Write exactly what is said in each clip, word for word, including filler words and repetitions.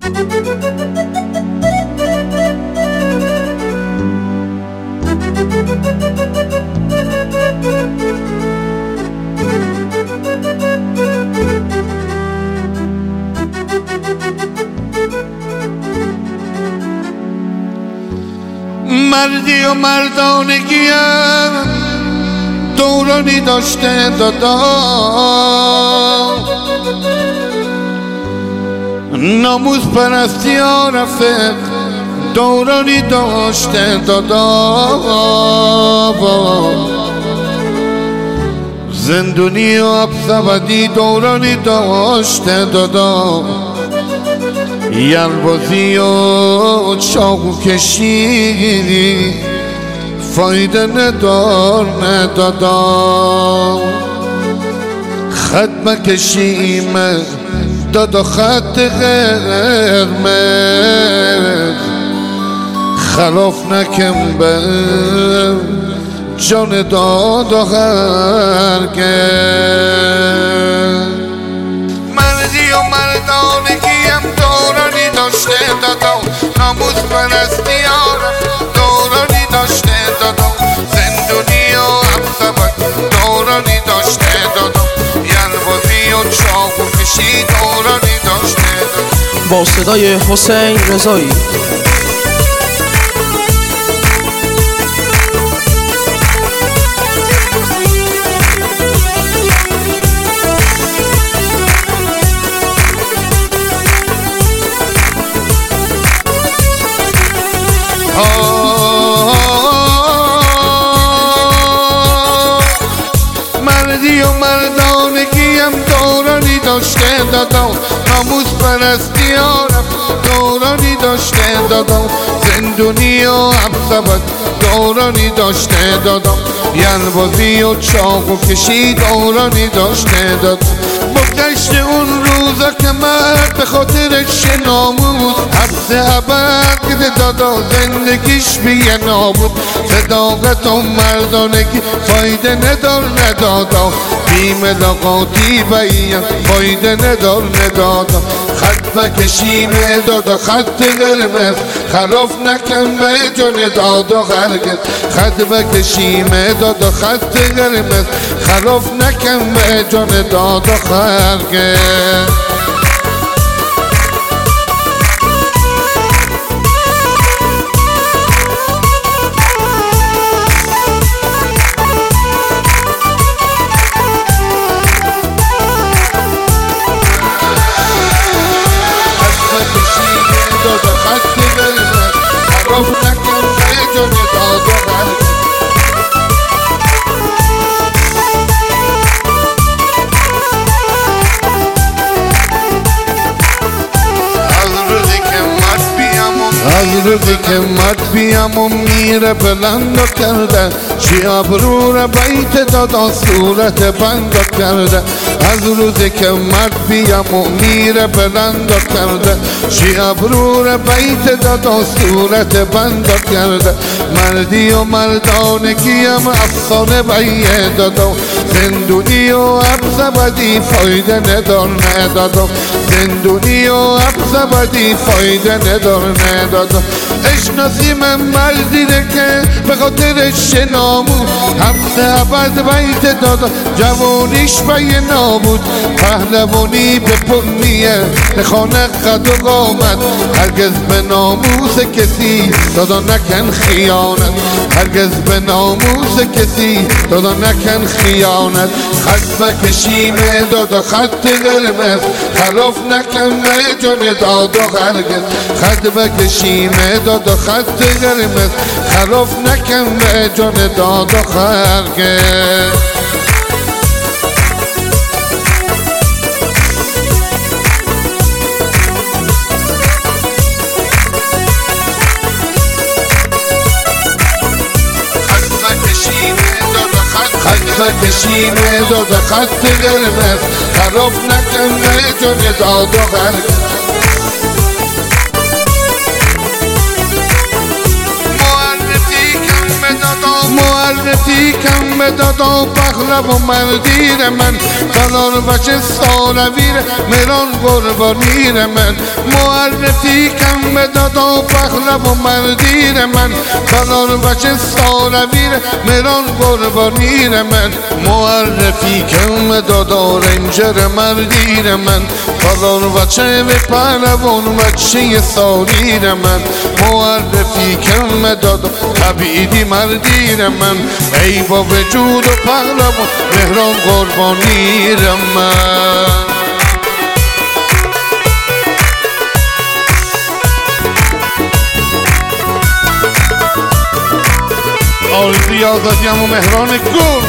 مردی و مردانگیم دورانی داشته دادا، ناموس پرستی ها رفت دورانی داشته دادا، زندونی و ابسبدی دورانی داشته دادا، یلبازی و چاقو کشی فایده ندار ندادا، خط بکشیم دادا خط قرمز، خلاف نکن به جان دادا هرگز. مردی و مردانگیم دورانی داشته دادا، ناموس پرستی ها دورانی داشته دادا، زندونی و ابسبد دورانی داشته دادا، یلبازی و چاقو کشی دورانی داشته دادا. با صدای حسین رضایی. مردی و مردانگیم دورانی داشته دادا، ناموس پرستی ها دورانی داشته دادا، زندونی و ابسبد دورانی داشته دادا، یلبازی و چاقو کشی دورانی داشته دادا. بگشت اون روزا که مرد به خاطر ناموس حبس ابد کده دادا، زندگیش بیه نابود، صداقت و مردانگی فایده ندار ندادا، بی ملاقاتی بیم فایده ندار ندادا، خط بکشیم دادا خط قرمز، خلاف نکن به جان دادا هرگز، خط بکشیم دادا خط قرمز، خلاف نکن به جان دادا هرگز. از روزی که مرد بیم و میره بلند کرده، چی ابرو را بیت دادا صورت بند کرده، از روزی که مرد بیم و میره بلند کرده، چی ابرو را بیت دادا صورت بند کرده، مردی و مردانگیم افسانه بیه دادا، زندونی و ابسبدی فایده ندار ندادا، زندونی و ابسبدی فایده ندار ندادا. اشناسی من مردیده که به خاطر شنامو حبس ابد بیت دادا، جوانیش بیه نابود، پهلوانی به پنیه به خانه قد و قامت، هرگز به ناموس کسی دادا نکن خیانت، هرگز به ناموس کسی دادا نکن خیانت، خط بکشیم دادا خط قرمز، خلاف نکن به جان دادا هرگز، خط بکشیم دادا خط قرمز، خلاف نکن به جان دادا هرگز. خط بکشیم دادا خط قرمز، خلاف نکن به جان دادا هرگز. معرفی کم به دادا پهلو و مردیر من، سالار بچه سالویر میران قربانیر من، معرفی رفیقم به دادا فخر و مردیر من سالار بچه سالویر مران قربانیر من معرفیکم دادا رنجر مردیر من سالار بچه به پهلوان بچه سالیر من معرفیکم دادا تبعیدی مردیر من ای با وجود و پهلوان مهران قربانیر من آرزوی آزادیم و مهران گل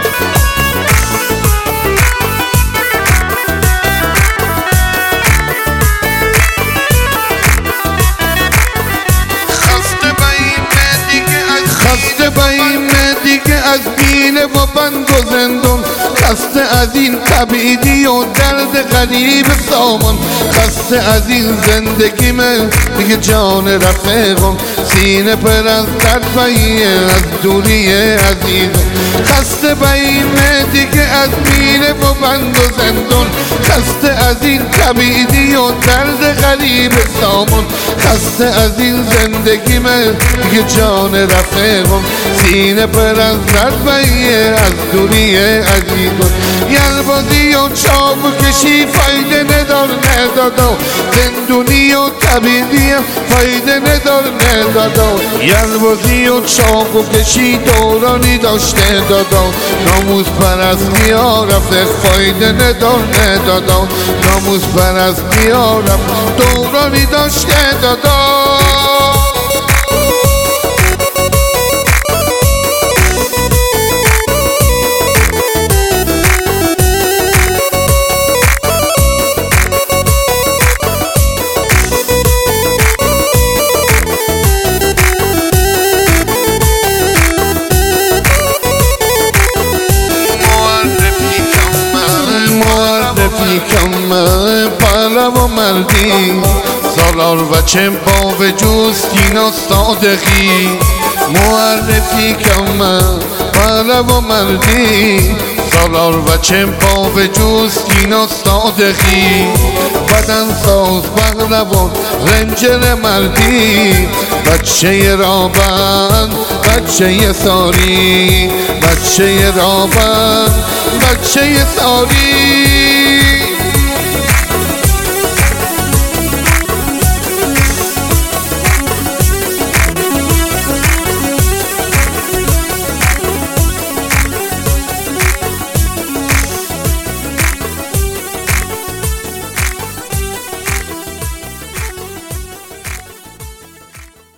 خسته با این دیگه از بینه و بند و زندون خسته از این تبعیدی و درد غریب سامان خسته از این زندگی من دیگه جان رفیقم سینه پر از درد باییه از دوری عزیز خسته با این دیگه از بینه و بند و زندون خسته از این تبعیدی و درد غریب سامان خسته از این زندگی من دیگه جان رفیقم سینه پر از درد باییه از دوری عزیز یلبازی و چاقو کشی فایده ندار ندادا زندونی و تبعیدی فایده ندار ندادا یلبازی و چاقو کشی دورانی داشته دادا ناموس پرستی ها رفت فایده ندار ندادا ناموس پرستی ها رفت دورانی داشته دادا رفیقم پهلو مردی سالار بچه با وجود سینا صادقی معرفی کم پهلو مردی سالار بچه با وجود سینا صادقی بدن ساز پهلوان رنجر مردی بچه رابن بچه ساری بچه رابن بچه ساری